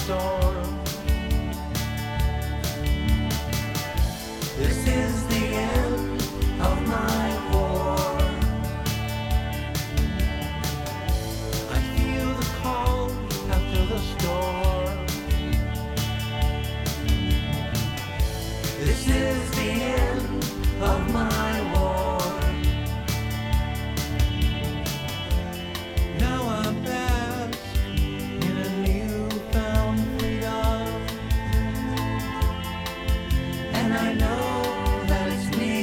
storm. This is the end of my war. I feel the calm after the storm. This is the end of my war. Now I'm bask in a newfound freedom, and I know that it's me.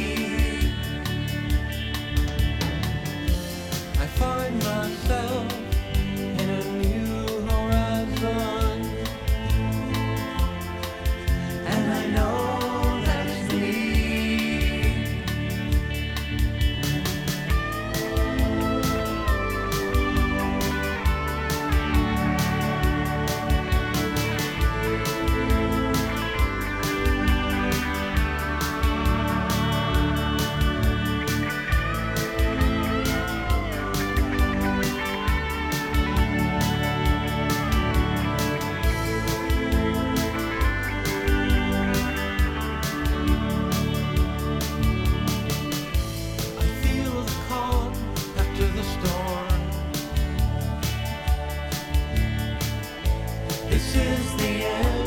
I find myself in a new horizon, and I know that it's me. I feel the calm after the storm. This is the end